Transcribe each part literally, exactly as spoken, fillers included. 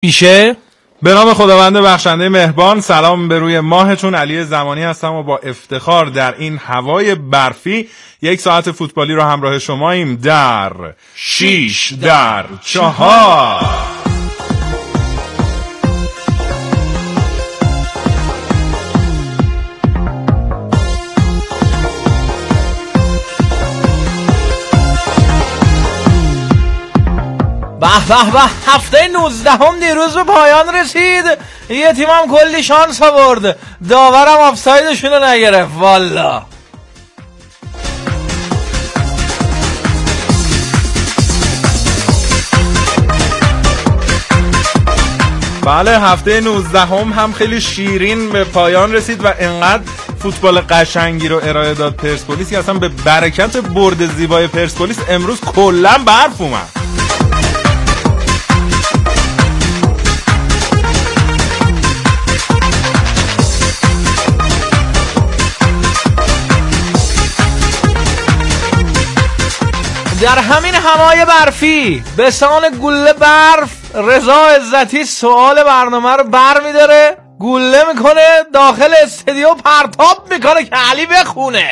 میشه؟ به نام خداوند بخشنده مهربان. سلام به روی ماهتون. علی زمانی هستم و با افتخار در این هوای برفی یک ساعت فوتبالی رو همراه شماییم در شیش در چهار. به به به، هفته نوزدهم دیروز به پایان رسید. یه تیم هم کلی شانس آورد، داورم آفسایدشون رو نگرفت والا. بله، هفته نوزدهم هم خیلی شیرین به پایان رسید و انقدر فوتبال قشنگی رو ارائه داد پرسپولیس که اصلا به برکت برد زیبای پرسپولیس امروز کلا برف اومد. در همین همای برفی به سان گله برف رضا عزتی سوال برنامه رو بر میداره، گله میکنه داخل استودیو، پرتاب میکنه که علی بخونه.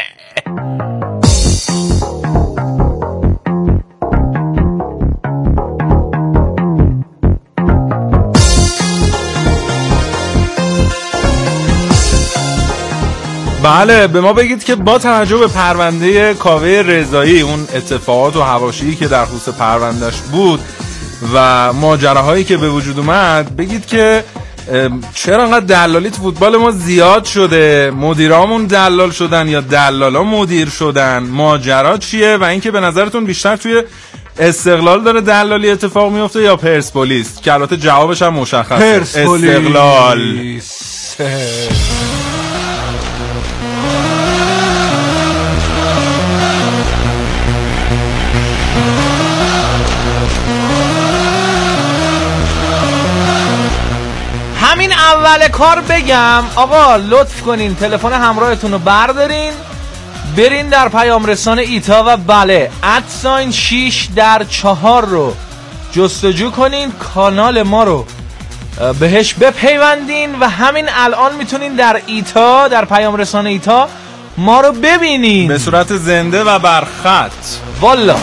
بله، به ما بگید که با توجه به پرونده کاوه رضایی، اون اتفاقات و حواشی که در خصوص پروندهش بود و ماجراهایی که به وجود اومد، بگید که چرا انقدر دلالی تو فوتبال ما زیاد شده؟ مدیرامون دلال شدن یا دلالا مدیر شدن؟ ماجرا چیه؟ و اینکه به نظرتون بیشتر توی استقلال داره دلالی اتفاق میفته یا پرسپولیس؟ که البته جوابش هم مشخصه، استقلال. همین اول کار بگم آقا لطف کنین تلفن همراهتون رو بردارین، برین در پیام رسان ایتا و بله ادساین شیش در چهار رو جستجو کنین، کانال ما رو بهش بپیوندین و همین الان میتونین در ایتا، در پیام رسان ایتا ما رو ببینین به صورت زنده و برخط والا.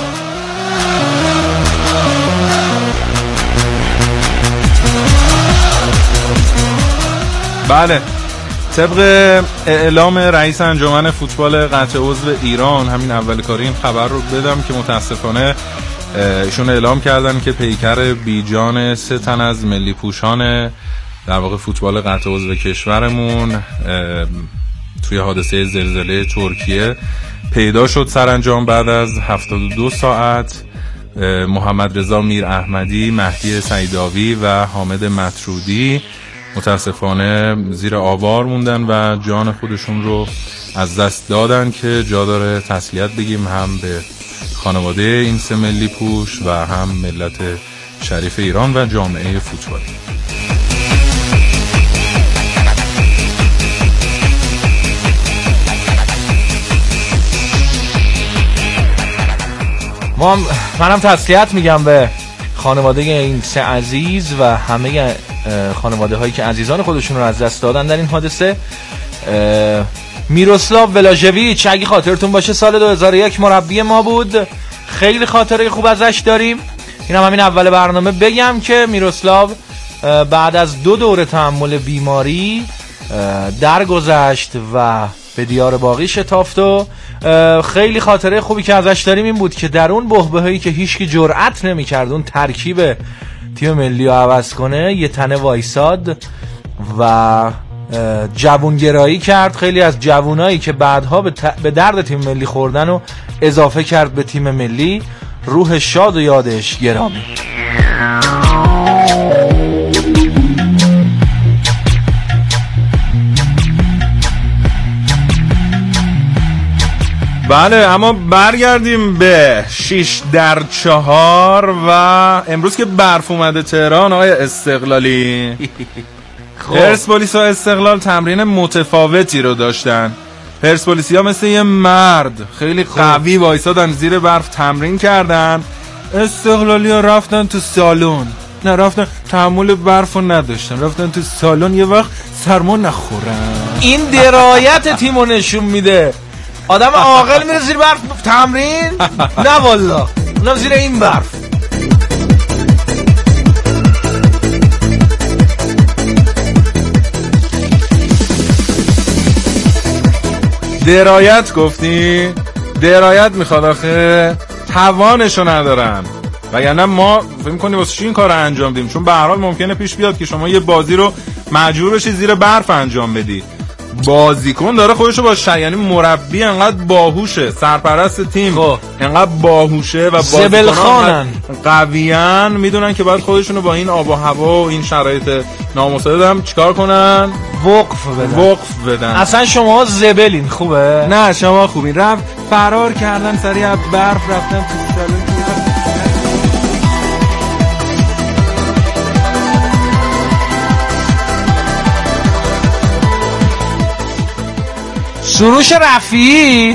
بله، طبق اعلام رئیس انجمن فوتبال قطع عضو ایران، همین اول کاری این خبر رو بدم که متاسفانه ایشون اعلام کردن که پیکر بیجان سه تن از ملی پوشان در واقع فوتبال قطع عضو کشورمون توی حادثه زلزله ترکیه پیدا شد سرانجام بعد از هفتاد و دو ساعت. محمد رضا میر احمدی، مهدی سیداوی و حامد مطرودی متاسفانه زیر آوار موندن و جان خودشون رو از دست دادن که جا داره تسلیت بگیم هم به خانواده این سه ملی پوش و هم ملت شریف ایران و جامعه فوتبالی. ما هم منم تسلیت میگم به خانواده این سه عزیز و همه خانواده هایی که عزیزان خودشون رو از دست دادن در این حادثه. میروسلاو ولاژویچ اگه خاطرتون باشه سال دو هزار و یک مربی ما بود، خیلی خاطره خوب ازش داریم. اینم همین اول برنامه بگم که میروسلاو بعد از دو دوره تحمل بیماری درگذشت و به دیار باقی شتافت و خیلی خاطره خوبی که ازش داریم این بود که در اون بحبوحهایی که هیچکی جرأت نمی‌کرد اون ترکیب تیم ملی رو عوض کنه، یه تنه وایساد و جوونگرایی کرد. خیلی از جوونایی که بعدها به, ت... به درد تیم ملی خوردن و اضافه کرد به تیم ملی. روح شاد و یادش گرامی. بله، اما برگردیم به شیش در چهار و امروز که برف اومده تهران. آقای استقلالی، پرسپولیس و استقلال تمرین متفاوتی رو داشتن. پرسپولیسی ها مثل یه مرد خیلی قوی وایسادن زیر برف تمرین کردن، استقلالی ها رفتن تو سالن نه رفتن تحمل برفو نداشتن، رفتن تو سالن یه وقت سرما نخورن. این درایت تیمو نشون میده. آدم عاقل میره زیر برف تمرین؟ نه والله، اونم زیر این برف. درایت گفتی؟ درایت میخواد آخه، توانشو ندارن. وگرنه ما فکر می‌کنی واسه چی این کارو انجام بدیم؟ چون به هر حال ممکنه پیش بیاد که شما یه بازی رو مجبور بشی زیر برف انجام بدی. بازیکن داره خودشو با ش... یعنی مربی انقدر باهوشه، سرپرست تیم خب. انقدر باهوشه و بازیکنان قویان میدونن که باید خودشونو با این آب و هوا و این شرایط نامساعد هم چیکار کنن؟ وقف بدن. وقف بدن. اصلا شما زبلین. خوبه؟ نه شما خوبین. رفت فرار کردن سریع برف رفتن تو سالن. سروش رفیعی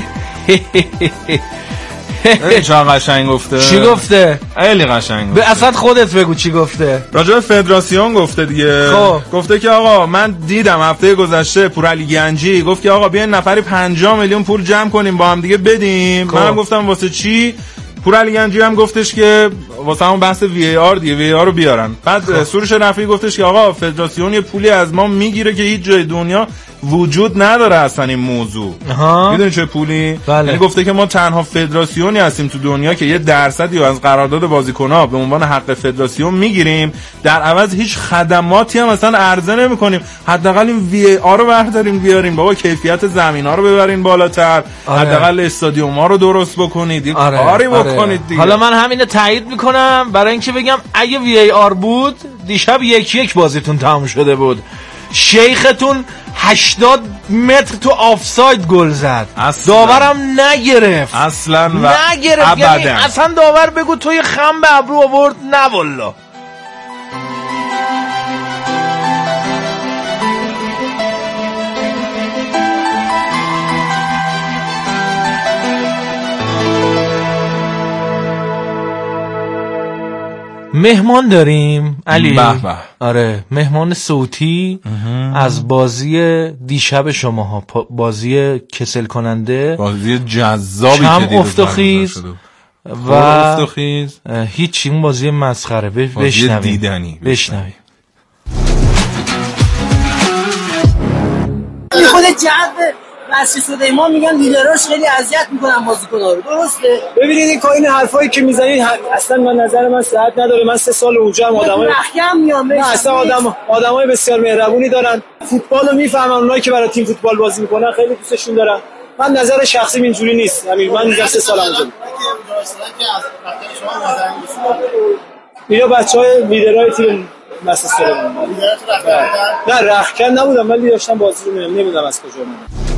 چه قشنگ گفته. چی گفته؟ خیلی قشنگ گفته. به اصلا خودت بگو چی گفته. راجع به فدراسیون گفته دیگه. خب. گفته که آقا من دیدم هفته گذشته پورعلی گنجی گفت که آقا بیاین نفری پنجاه میلیون پول جمع کنیم با هم دیگه بدیم. خب. منم گفتم واسه چی؟ پورعلی گنجی هم گفتش که واسه همون بحث وی ای آر دیگه، وی ای آر رو بیارن. بعد خب. سروش رفیعی گفتش که آقا فدراسیون یه پولی از ما میگیره که هیچ جای دنیا وجود نداره اصلا این موضوع. میدونی چه پولی؟ بله. یعنی گفته که ما تنها فدراسیونی هستیم تو دنیا که یه درصدی از قرارداد بازیکن‌ها به عنوان حق فدراسیون میگیریم، در عوض هیچ خدماتی هم مثلا عرضه نمی‌کنیم. حداقل این وی ای آر رو بردارین بیارین بابا، کیفیت زمینا رو ببرین بالاتر. آره. حداقل استادیوم‌ها رو درست بکنید، یه آره. کاری آره. بکنید دیگه. حالا من همینو تایید میکنم برای اینکه بگم اگه وی ای آر بود دیشب یک یک بازیتون تموم شده بود. شیختون هشتاد متر تو آفساید گل زد، داورم نگرفت اصلا و نگرفت. یعنی اصلا داور بگو توی خم به ابرو آورد؟ نه والله. مهمان داریم علی. به به. آره مهمان صوتی اه. از بازی دیشب شماها، بازی کسل کننده، بازی جذابی که دیدید، افت و خیز و افت و خیز هیچی، اون بازی مسخره. بازی دیدنی. بشنویم. خود جذب مسجد سلیمان میگن لیدراش خیلی اذیت میکنن بازیکن‌ها رو، درسته؟ ببینید این این حرفایی که میزنید اصلا من نظر من صحت نداره. من سه سال اونجا هم آدمای رخیم میام، نه اصلا آدم آدمای بسیار مهربونی دارن، فوتبالو میفهمن، اونایی که برای تیم فوتبال بازی میکنن خیلی دوستشون دارن. من نظر شخصی اینجوری نیست. همین من میگم سه سال اونجا. اینا بچهای لیدرای تیم مسجد سلیمان. نه رخکن نبودم ولی داشتم بازی رو می‌دیدم، نمیدونم از کجا اومد.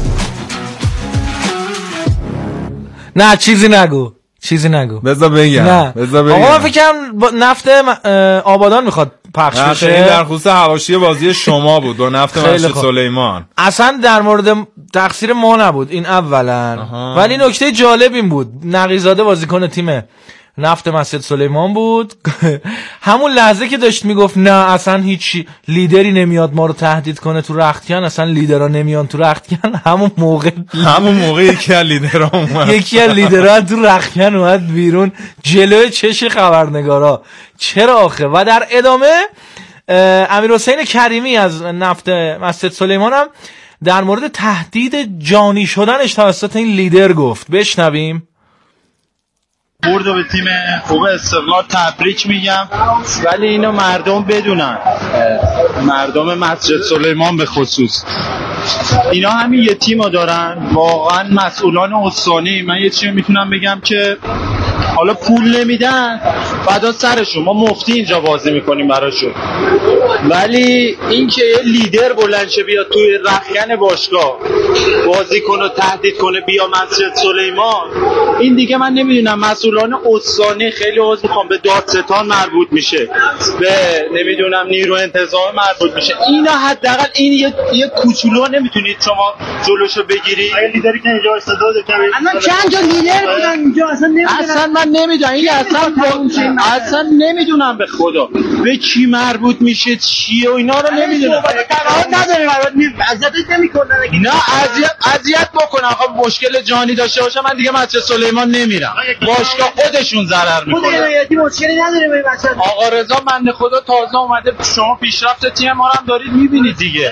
نه چیزی نگو، چیزی نگو. بذار بگم. نه. بذار بگم. آقا من فکرم نفت آبادان میخواد پخش بشه. این در خصوص حواشی بازی شما بود با نفت مسجد سلیمان. اصلا در مورد تقصیر ما نبود این اولا. آها. ولی نکته جالب این بود، نقیزاده بازیکن تیم نفت مسجد سلیمان بود. همون لحظه که داشت میگفت نه اصلا هیچ لیدری نمیاد ما رو تهدید کنه تو رختکن، اصلا لیدرها نمیان تو رختکن، همون موقع همون موقع یکی از لیدرها اومد یکی از لیدرها تو رختکن اومد بیرون جلوی چش خبرنگارا. چرا آخه؟ و در ادامه امیرحسین کریمی از نفت مسجد سلیمان هم در مورد تهدید جانی شدنش توسط این لیدر گفت. بشنویم. برد به تیم خوب استقلال تبریک میگم، ولی اینو مردم بدونن، مردم مسجد سلیمان به خصوص، اینا همین یه تیمو دارن. واقعا مسئولان استانی، من یه چیزی میتونم بگم که حالا پول نمیدن فدا سرشون، ما مفتی اینجا بازی میکنیم براشون، ولی این که یه لیدر بلند شه بیاد توی رخکن باشگاه بازی کنه تهدید کنه بیا مسجد سلیمان، این دیگه من نمیدونم مسئولان استانی، خیلی عذر میخوام، به دادستان مربوط میشه، به نمیدونم نیرو انتظامی مربوط میشه. اینا حداقل این یه یه کوچولو نمیتونید شما جلوشو بگیرید. اگه لیدری که اینجا استعداد الان چند تا لیدر بودن اینجا اصلا نمیدونم، اصلا من نمیدونم این اصلا اصلا نمیدونم به خدا به کی مربوط میشه چیه و اینا رو نمیدونم. قرار نداریم اذیت نمیکنن. نه اذیت اذیت بکنن. آقا مشکل جانی داشته باشه من دیگه مسجد سلیمان نمیرم. باشگاه خودشون ضرر میکنن. خود عنایتی مشکلی نداره به بچه‌ها. آقا رضا بنده خدا تازه اومده، شما پیشرفت تیم ما رو هم دارید میبینید دیگه.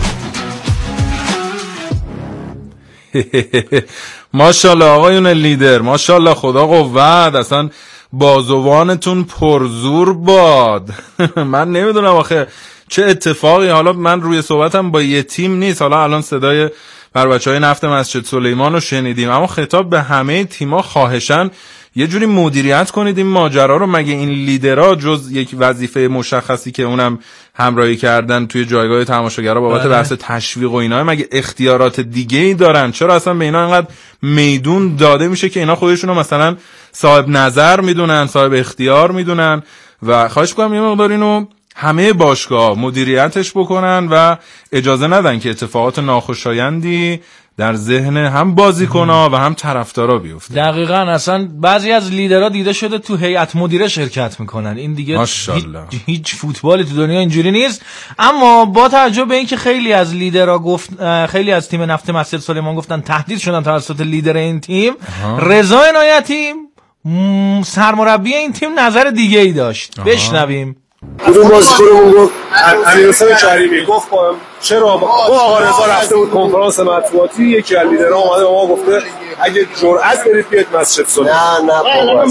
ماشاءالله آقایون لیدر، ماشاءالله خدا قوت، اصلا بازوانتون پرزور باد. من نمیدونم آخه چه اتفاقی، حالا من روی صحبتم با یه تیم نیست، حالا الان صدای بر بچهای نفت مسجد سلیمان رو شنیدیم، اما خطاب به همه تیما خواهشن یه جوری مدیریت کنید این ماجرا رو. مگه این لیدرها جز یک وظیفه مشخصی که اونم همراهی کردن توی جایگاه تماشاگرها بابت بحث تشویق و اینا، مگه اختیارات دیگه‌ای دارن؟ چرا اصلا به اینا انقدر میدون داده میشه که اینا خودشونو مثلا صاحب نظر میدونن، صاحب اختیار میدونن؟ و خواهش می‌کنم یه مقدار اینو همه باشگاه مدیریتش بکنن و اجازه ندن که اتفاقات ناخوشایندی در ذهن هم بازیکن‌ها و هم طرفدارا بیفته. دقیقاً. اصلا بعضی از لیدرها دیده شده تو هیئت مدیره شرکت میکنن. این دیگه ماشاءالله هیچ, هیچ فوتبالی تو دنیا اینجوری نیست. اما با توجه به اینکه خیلی از لیدرها گفت، خیلی از تیم نفت مسجد سلیمان گفتن تهدید شدن توسط لیدر این تیم، رضا عنایتی سرمربی این تیم نظر دیگه ای داشت. آها. بشنویم. کدوم بازیکنمون گفت؟ امیرحسین کریمی گفت چرا با آقا رضا رفته بود کنفرانس مطبوعاتی، یکی از لیدرها اومده به ما گفته اگه جرأت برید بیاید مسجد سلیمان. نه نه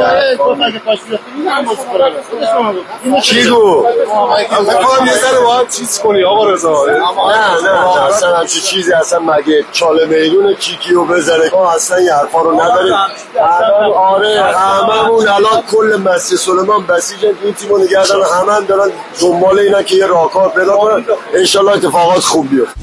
بابا چی گفت؟ میخوام یه ذره با هم چیز کنی آقا رضا. نه نه اصلا همچین چیزی، اصلا مگه چاله میدون کیکیو بذاره؟ ما اصلا این حرفا رو نداریم. آره هممون الان کل مسجد سلیمان بسیجن این تیمو نگه دارن، همه هم دارن دنبال اینا که یه راهکار پیدا کنن، انشالله اتفاقات خوب بیفته.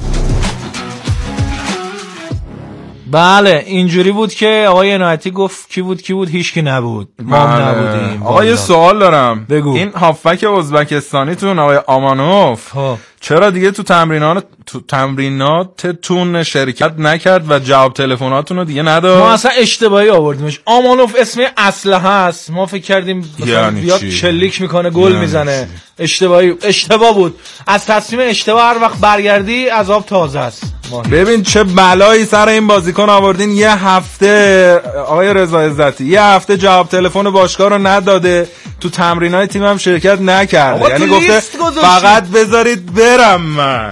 بله اینجوری بود که آقای عنایتی گفت کی بود کی بود هیچکی نبود، ما هم نبودیم. آقا یه سوال دارم. بگو. این هافک ازبکستانیتون آقای آمانوف ها. چرا دیگه تو تمرینات تو تمریناتتون شرکت نکرد و جواب تلفناتون رو دیگه نداد؟ ما اصلا اشتباهی آوردیمش. آمانوف اسم اسلحه است، ما فکر کردیم یعنی بیاد شلیک میکنه گل یعنی میزنه. اشتباهی اشتباه بود. از تصمیم اشتباه هر وقت برگردی عذاب تازه است. ببین چه بلایی سر این بازیکن آوردین. یه هفته آقای رضا عزتی یه هفته جواب تلفن باشگاه رو نداده، تو تمرینای تیم هم شرکت نکرده، یعنی گفته فقط بذارید برم من.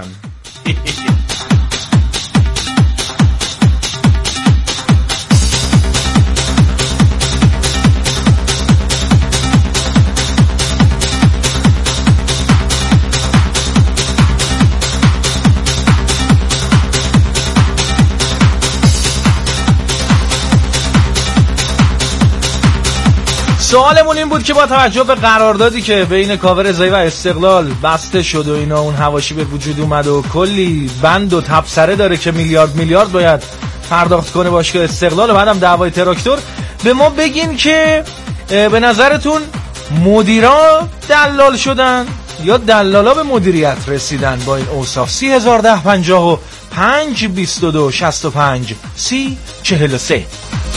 سوالمون این بود که با توجه به قراردادی که بین کاوه رضایی و استقلال بسته شد و اینا اون حواشی به وجود اومد و کلی بند و تبصره داره که میلیارد میلیارد باید پرداخت کنه باشگاه استقلال و بعدم دعوای تراکتور، به ما بگین که به نظرتون مدیرا دلال شدن یا دلالا به مدیریت رسیدن با این اوصاف؟ سی هزار ده پنجاه و پنج بیست و دو شصت و پنج سی چهل و سه.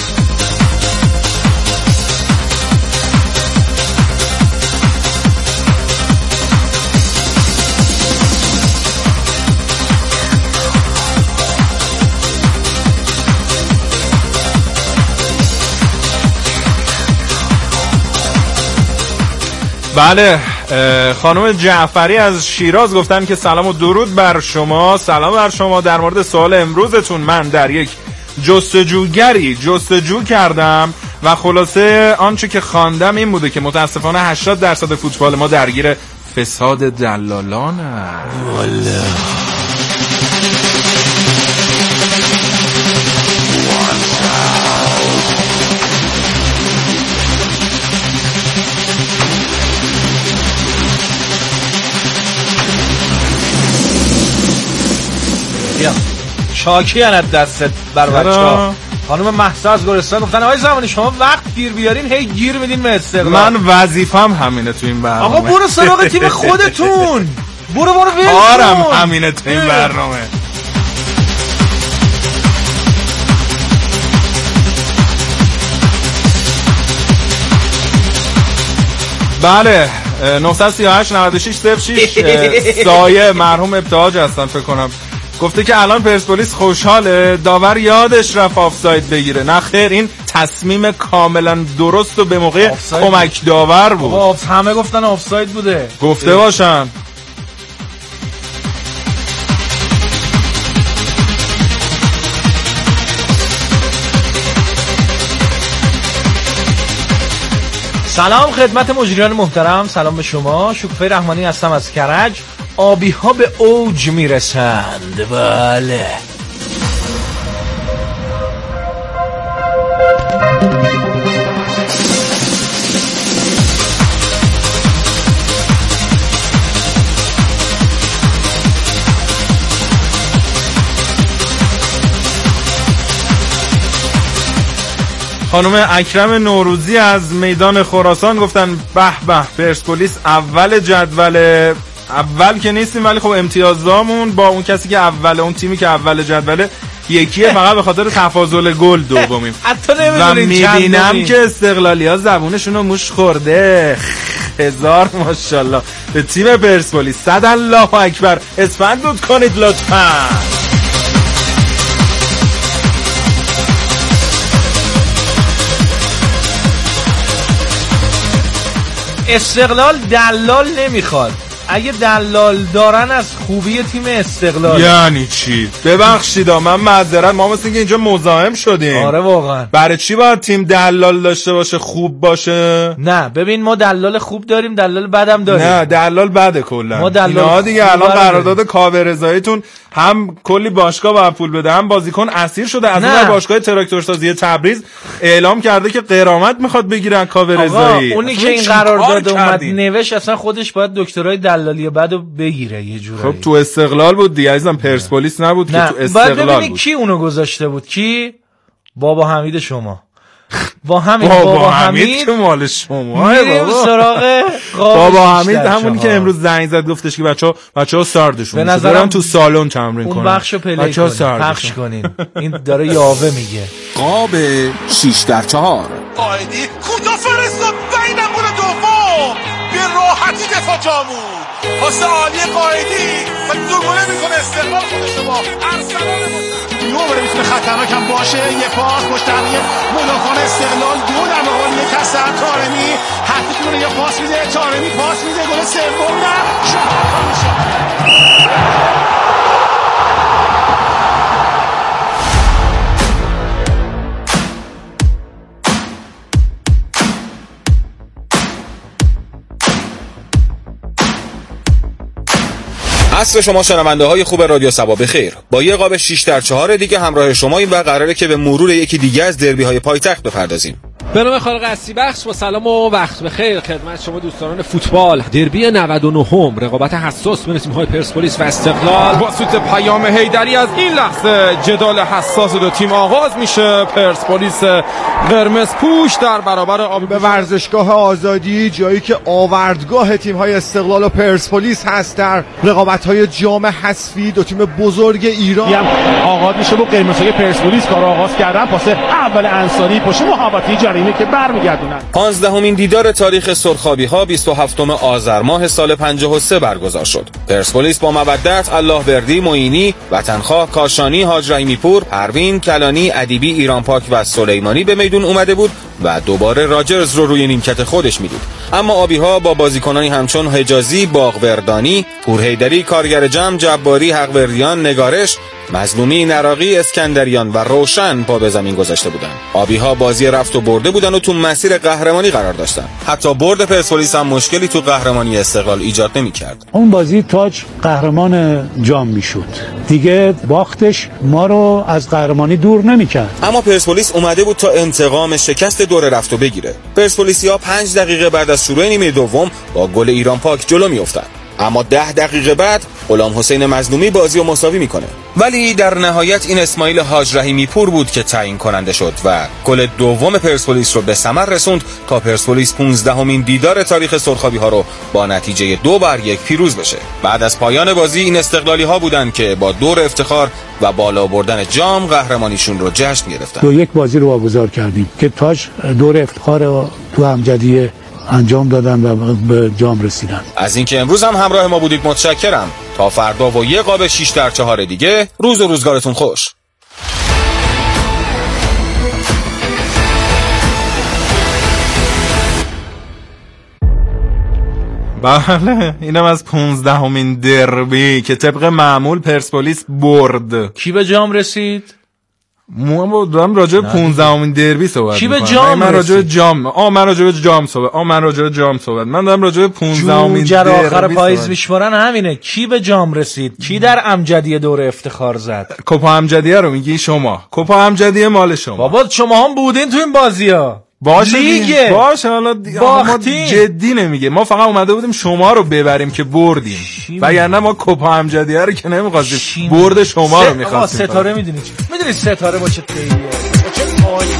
بله خانم جعفری از شیراز گفتن که سلام و درود بر شما. سلام بر شما. در مورد سوال امروزتون، من در یک جستجوگری جستجو کردم و خلاصه آنچه که خواندم این بوده که متاسفانه هشتاد درصد فوتبال ما درگیر فساد دلالان است. والله شاکی انت دستت بر بچه ها. خانم مهسا از گلستان گفتن آقای زمانی شما وقت گیر بیارین هی گیر میدین به استقلال. من وظیفم همینه تو این برنامه. آقا برو سراغ تیم خودتون. برو برو ویل کارم همینه تو این برنامه. بله نه سه هشت نه شش صفر شش سایه مرحوم ابتهاج هستن فکر کنم، گفته که الان پرسپولیس خوشحاله داور یادش رفت آفساید بگیره. نه خیر، این تصمیم کاملا درست و به موقع کمک داور بود. آف همه گفتن آفساید بوده، گفته باشن. سلام خدمت مجریان محترم، سلام به شما. شکوفه رحمانی هستم از کرج. آبی ها به اوج میرسند. بله خانم اکرم نوروزی از میدان خراسان گفتن به به پرسپولیس اول جدول، اول که نیستیم ولی خب امتیازامون با اون کسی که اول، اون تیمی که اول جدوله یکیه، فقط به خاطر تفاضل گل دومیم. و میبینم که استقلالی‌ها زبونشون رو موش خورده. هزار ماشاءالله به تیم پرسپولیس. صد الله اکبر. اسفند دود کنید لطفاً. استقلال دلال نمیخواد. اگه دلال دارن از خوبی تیم استقلال. یعنی چی؟ ببخشید من معذرت، ما مثل اینکه اینجا مزاحم شدیم. آره واقعا. برای چی باید تیم دلال داشته باشه خوب باشه؟ نه ببین، ما دلال خوب داریم، دلال بدم داریم. نه دلال بده کلا. ما دلال اینا دیگه الان قرارداد کاوه رضاییتون هم کلی باشگاه باید پول بده، هم بازیکن اسیر شده. از اون باشگاه تراکتورسازی تبریز اعلام کرده که غرامت میخواد بگیرن کاوه رضایی. اونی که این قرارداد اومد نوشت اصلا خودش باید دکترای دلالی بعدو بگیره یه جورایی. خب تو استقلال بود دیگه عزیزم، پرسپولیس نبود که تو استقلال بود. کی اونو گذاشته بود؟ کی؟ بابا حمید شما. با همین بابا, بابا حمید, حمید که مال شما. میریم سراغ بابا حمید همونی که امروز زنگ زد گفتش که بچه‌ها بچه‌ها ساردشون به نظرم تو سالن تمرین کنن. اون بخشو پلی کنین، پخش کنین. این داره یاوه میگه. قاب شش در چهار. قائدی کوتا فرستاد بین گل دوم به راحتی دفاع جامون. پاس عالی قائدی و دو گل میکنه استقلال خودش با ارسلان یو بره میتونه خطرناک هم باشه. یه پاس مشترک مدافعان استقلال دو در مقابل یک از طارمی حتی یا پاس میده، طارمی پاس میده، گل سوم نه عصر شما شنونده های خوب رادیو صبا بخیر. با یه قاب شش در چهار دیگه همراه شماییم و قراره که به مرور یکی دیگه از دربی های پایتخت بپردازیم. به نام خالق هستی بخش با سلام و وقت بخیر خدمت شما دوستان فوتبال. دربی نود و نه رقابت حساس بین تیم‌های پرسپولیس و استقلال. با سوت پیام حیدری از این لحظه جدال حساس دو تیم آغاز میشه. پرسپولیس قرمز پوش در برابر آبی به ورزشگاه آزادی، جایی که آوردگاه تیم‌های استقلال و پرسپولیس هست در رقابت‌های جام حذفی. دو تیم بزرگ ایران آغاز میشه با قرمزهای پرسپولیس کار آغاز کردن. پاس اول انصاری پشت محوطه جریمه که برمیگردونن. پانزدهمین دیدار تاریخ سرخابی‌ها بیست و هفتم آذر ماه سال پنجاه و سه برگزار شد. پرسپولیس با مودت، الله بردی، معینی، وطنخواه، کاشانی، حاج رحیمی پور، پروین، کلانی، ادیبی، ایران پاک و سلیمانی به میدون اومده بود و دوباره راجرز رو روی نیمکت خودش میدید. اما آبی‌ها با بازیکنانی همچون حجازی، باغوردانی، پورحیدری، کارگر جمع، جباری، حقوردیان، نگارش، مظلومی، نراقی، اسکندریان و روشن پا به زمین گذاشته بودند. آبی‌ها بازی رفت و برده بودن و تو مسیر قهرمانی قرار داشتن. حتی برد پرسپولیس هم مشکلی تو قهرمانی استقلال ایجاد نمی‌کرد. اون بازی تاج قهرمان جام میشد. دیگه باختش ما رو از قهرمانی دور نمی‌کرد. اما پرسپولیس اومده بود تا انتقام شکست دور رفت و بگیره. پرسپولیسیا پنج دقیقه بعد از شروع نیمه دوم با گل ایران پاک جلو میافتند. اما ده دقیقه بعد غلام حسین مظلومی بازی رو مساوی میکنه. ولی در نهایت این اسماعیل حاج رحیمی پور بود که تعیین کننده شد و گل دوم پرسپولیس رو به ثمر رسوند تا پرسپولیس پانزدهمین دیدار تاریخ سرخابی ها رو با نتیجه دو بر یک پیروز بشه. بعد از پایان بازی این استقلالی ها بودن که با دور افتخار و بالا بردن جام قهرمانیشون رو جشن گرفتن. دو یک بازی رو واگذار کردیم که تاج دور افتخار رو تو امجدیه انجام دادن و به جام رسیدن. از اینکه امروز هم همراه ما بودید متشکرم. تا فردا و یه قاب شش در چهار دیگه، روز و روزگارتون خوش. بله اینم از پونزدهمین دربی که طبق معمول پرسپولیس برد. کی به جام رسید؟ ما دارم راجع به پونزدهمین دربی صحبت کی می‌کنم. به جام من راجع به رسید؟ جام آ من راجع به جام صحبت آ من راجع به جام صحبت من دارم راجع به پونزدهمین جوجر دربی آخر پاییز صحبت. میشمارن همینه. کی به جام رسید؟ کی در امجدیه دور افتخار زد؟ کوپا امجدیه رو میگی شما؟ کوپا امجدیه مال شما. بابا شما هم بودین تو این بازی‌ها. باشه لیگه. باشه حالا ما جدی نمیگه، ما فقط اومده بودیم شما رو ببریم که بردیم، وگرنه ما کوپا امجدیه رو که نمی‌خواستیم، برد شما رو می‌خواستیم. ستاره میدونی چی؟ میدونی ستاره با چه تیریه، با چه پاییه.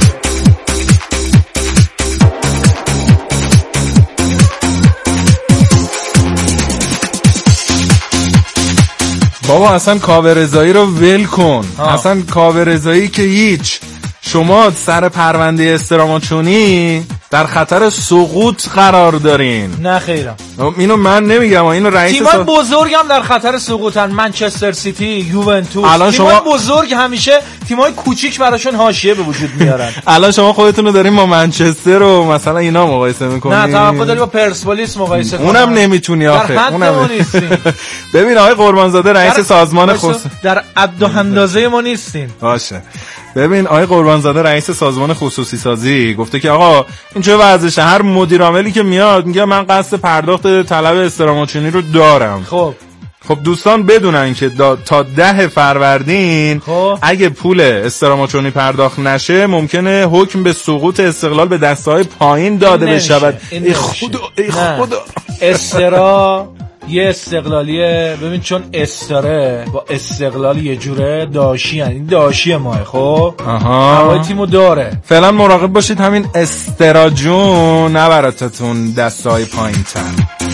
بابا اصلا کاوه رضایی رو ول کن. آه. اصلا کاوه رضایی که هیچ. شما سر پرونده استراماچونی در خطر سقوط قرار دارین. نه خیرم. اینو من نمیگم، اینو رئیس تیمای سا... بزرگ هم در خطر سقوطن. منچستر سیتی، یوونتوس. الان تیمای شما بزرگ همیشه تیمای کوچیک براشون حاشیه به وجود میارن. الان شما خودتون رو دارین با منچستر و مثلا اینا مقایسه میکنین. نه توقع داری با پرسپولیس مقایسه کنی. اونم نمیتونی آخه. اونم نیستین. ببین آقای قربانزاده رئیس سازمان خصوصی در عد و اندازه ما نیستین. باشه. ببین آقای قربانزاده رئیس سازمان خصوصی سازی گفته که آقا این چه وضعشه، هر مدیر عاملی که میاد میگه من قصد پرداخت طلب استراماچونی رو دارم. خب خب دوستان بدونن که تا ده فروردین خب. اگه پول استراماچونی پرداخت نشه ممکنه حکم به سقوط استقلال به دسته‌های پایین داده بشود. ای خدا ای خدا استرا یه استقلالیه. ببین چون استاره با استقلال یه جوره داشی، یعنی داشی ماه. خب آها هوای تیمو داره. فعلا مراقب باشید همین استراجون نبراتتون دستای پایین تر.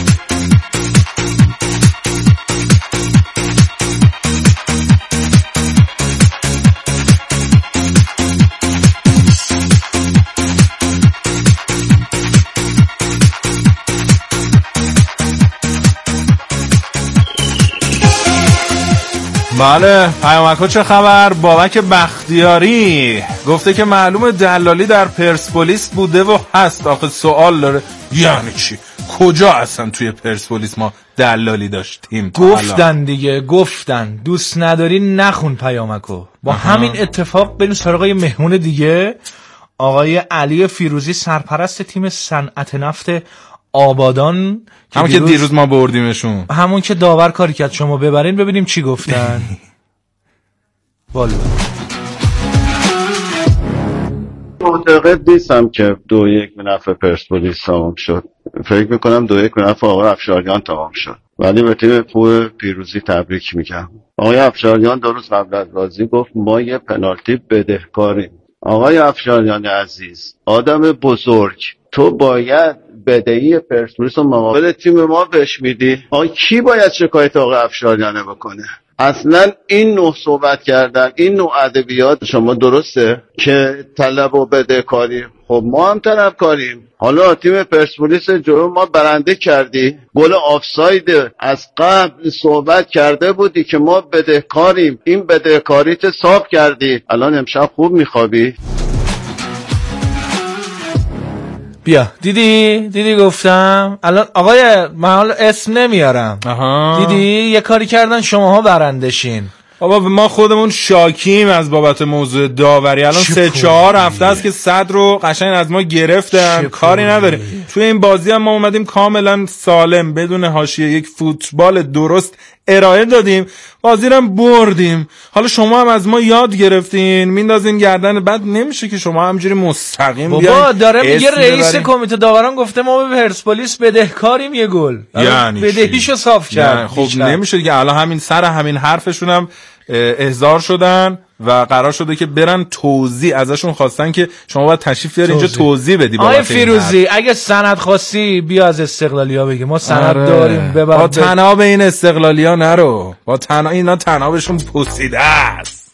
بله پیامک‌ها چه خبر؟ بابک بختیاری گفته که معلومه دلالی در پرسپولیس بوده و هست. آخه سوال داره یعنی چی؟ کجا اصلا توی پرسپولیس ما دلالی داشتیم؟ گفتن دیگه گفتن. دوست نداری نخون پیامکو. با آها. همین اتفاق بریم سراغ یه مهمون دیگه. آقای علی فیروزی سرپرست تیم صنعت نفت آبادان همون که دیروز ما بردیمشون، همون که داور کاری کرد. شما ببرین ببینیم چی گفتن. والا معتقد نیستم که دو یک به نفع پرسپولیس تمام شد. فکر میکنم دو یک به نفع آقای افشاریان تمام شد، ولی به تیم خوب پیروزی تبریک میگم. آقای افشاریان دو روز قبل از بازی گفت ما یه پنالتی بدهکاریم. آقای افشاریان عزیز، آدم بزرگ، تو باید بدهی پرسپولیس رو مقابل تیم ما بهش میدی. آقا کی باید شکایت آقای افشاریانه بکنه؟ اصلا این نوع صحبت کردن، این نوع ادبیات شما درسته که طلب و بدهکاری؟ خب ما هم طلبکاریم. حالا تیم پرسپولیس جلو ما برنده کردی، گل آفساید از قبل صحبت کرده بودی که ما بدهکاریم، این بدهکاریت صاف کردی، الان امشب خوب میخوابی؟ بیا دیدی دیدی گفتم الان آقای من حالا اسم نمیارم. آها. دیدی یه کاری کردن شماها برندشین. بابا ما خودمون شاکیم از بابت موضوع داوری. الان سه چهار هفته است که صد رو قشنگ از ما گرفتن، کاری نداره. توی این بازی هم ما اومدیم کاملا سالم بدون حاشیه یک فوتبال درست ارائه دادیم، بازی رو بردیم. حالا شما هم از ما یاد گرفتین میندازین گردن. بعد نمیشه که شما همینجوری مستقیم بابا داره میگه رئیس کمیته داوران گفته ما به پرسپولیس بدهکاریم یه گل، یعنی بدهیشو صاف کرد. یعنی خب نمیشه دیگه. الان همین سر همین حرفشون هم احضار شدن و قرار شده که برن توضیح ازشون خواستن که شما باید تشریف بیاری اینجا توضیح بدی. آقای فیروزی اگه سند خواستی بیا از استقلالیا بگی ما سند آره. داریم. ببر با تناب این استقلالیا نرو، با تناب اینا تنابشون پوسیده است.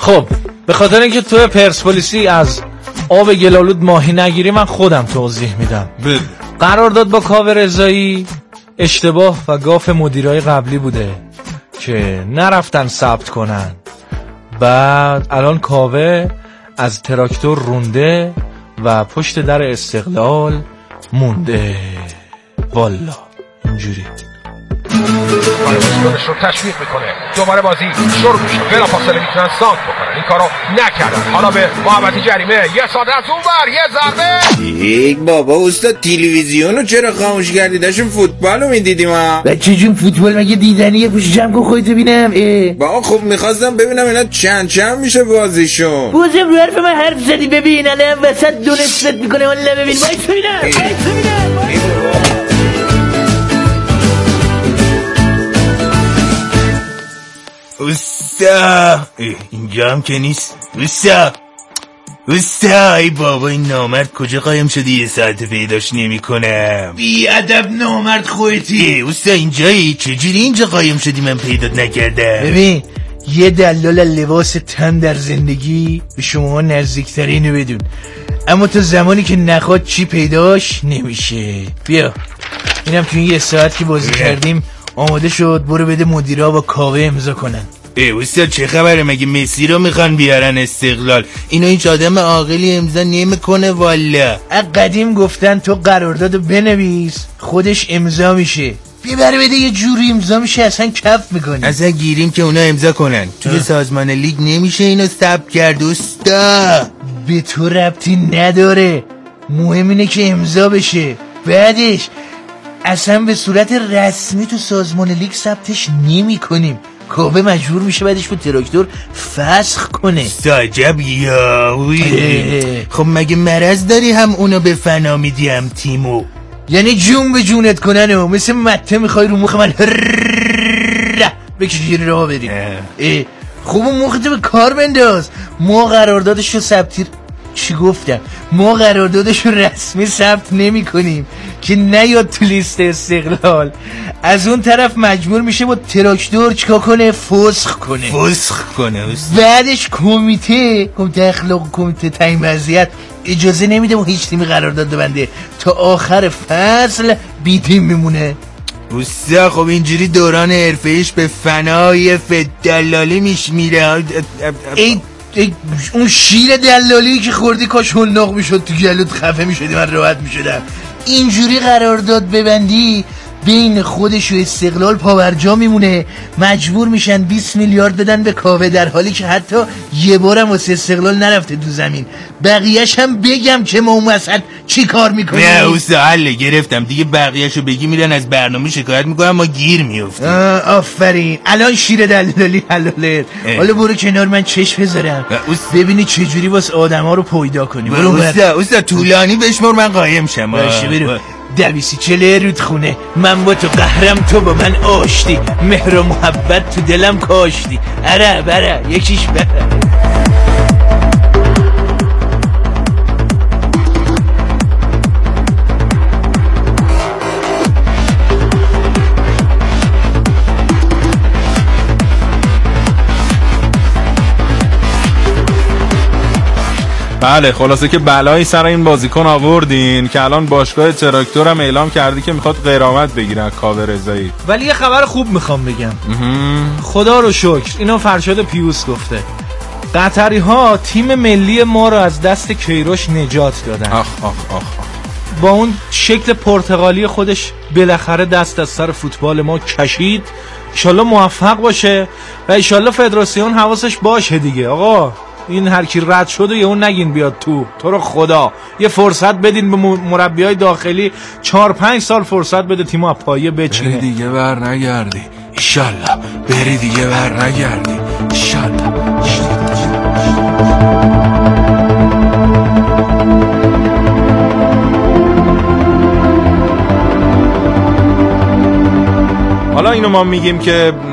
خب به خاطر اینکه تو پرسپولیسی از آب گلالود ماهی نگیری من خودم توضیح میدم. بده. قرارداد با کاوه رضایی اشتباه و گاف مدیرای قبلی بوده که نرفتن ثبت کنن. بعد الان کاوه از تراکتور رونده و پشت در استقلال مونده. والا اینجوری خودش رو تشویق میکنه. دوباره بازی شروع میشه. بلا فاصله میتونن سانت بکنن. این کارو نکردن. حالا به محوطه جریمه یه ساده از اون ور یه ضربه. یک بابا استاد تلویزیونو چرا خاموش کردی؟ داشتیم فوتبالو میدیدیم ها. بچه جون فوتبال مگه دیدنیه؟ پوش جمع کن خودتو ببینم. با خب میخواستم ببینم اینا چند چند میشه بازیشون. بازم رو حرف من حرف زدی. ببین الان وسط دو نصفت میکنه. والا ببین وایس ببینم. اوستا اینجا هم که نیست. اوستا اوستا ای بابا این نامرد کجا قایم شدی؟ یه ساعت پیداش نمی کنم. بی ادب نامرد خودتی. اوستا اینجایی؟ چجوری اینجا قایم شدی من پیدات نکردم؟ ببین یه دلال لباس تن در زندگی به شما نزدیکترینو بدون، اما تا زمانی که نخواد چی پیداش نمیشه. بیا اینم تو این یه ساعت که بازی کردیم آماده شد. برو بده مدیرا با کاوه امضا کنن. ای استاد چه خبره؟ مگه مسی رو میخوان بیارن استقلال؟ اینا هیچ آدم عاقلی امضا نمیکنه والا. قدیم گفتن تو قراردادو بنویس خودش امضا میشه. ببر بده یه جوری امضا میشه اصلا کف میکنی. اصلا گیریم که اونا امضا کنن. توی سازمان لیگ نمیشه اینو ثبت کرد استا. به تو ربطی نداره، مهم اینه که امضا بشه. بعدش اصلا به صورت رسمی تو سازمان لیگ ثبتش نمی کنیم. کاوه مجبور میشه بعدش با تراکتور فسخ کنه. عجب یاوی. خب مگه مرض داری هم اونو به فنا میدی هم تیمو؟ یعنی جون به جونت کنن و مثل مته میخوای رو مخ من بکشی راه بریم. خب اون مختو به کار بنداز. ما قراردادش رو ثبتی چی گفتم ما قراردادش رو رسمی ثبت نمی کنیم که نیاد تو لیست استقلال. از اون طرف مجبور میشه با تراکتور چیکار کنه؟ فسخ کنه. فسخ کنه. بعدش کمیته کمیته اخلاق کمیته تعیین وضعیت اجازه نمیده با هیچ تیمی قرارداد ببنده. تا آخر فصل بی تیم میمونه. اوستا خب اینجوری دوران حرفه‌ایش به فنای فدلالی میش میره. ای ای اون شیر دلالی که خوردی کاش هلناق میشد تو گلوت خفه میشدی من راحت میشدم. اینجوری قرارداد ببندی بین خودش و استقلال پاورجا میمونه. مجبور میشن بیست میلیارد بدن به کاوه در حالی که حتی یه بارم واسه استقلال نرفته تو زمین. بقیهش هم بگم که ما اون وسط چی کار میکنیم؟ نه اوستا حله گرفتم دیگه. بقیهشو بگی میرن از برنامه شکایت میکنن ما گیر میفتیم. آفرین الان شیر دلالی حلاله. حالا برو کنار من چشم بذارم ببینی چجوری واسه آدما رو پیدا کنی. برو اوستا اوستا طولانی بشمر من قایم شم. باشه برو. دویسی چله رود خونه من با تو قهرم تو با من آشتی. مهر و محبت تو دلم کاشتی. اره بره یکیش بره. بله خلاصه که بلایی سر این بازیکن آوردین که الان باشگاه تراکتور هم اعلام کردی که میخواد غرامت بگیره کاوه رضایی. ولی یه خبر خوب میخوام بگم. خدا رو شکر اینو فرشاد پیوس گفته. قطری ها تیم ملی ما رو از دست کیروش نجات دادن. آخ آخ آخ با اون شکل پرتغالی خودش بالاخره دست از سر فوتبال ما کشید. انشالله موفق باشه و انشالله فدراسیون حواسش باشه دیگه. آقا این هر کی رد شد و یه اون نگین بیاد تو. تو رو خدا یه فرصت بدین به مربیای داخلی. چهار پنج سال فرصت بده تیمو از پایه بچینه. بری دیگه بر نگردی انشالله. بری دیگه بر نگردی انشالله. حالا اینو ما میگیم که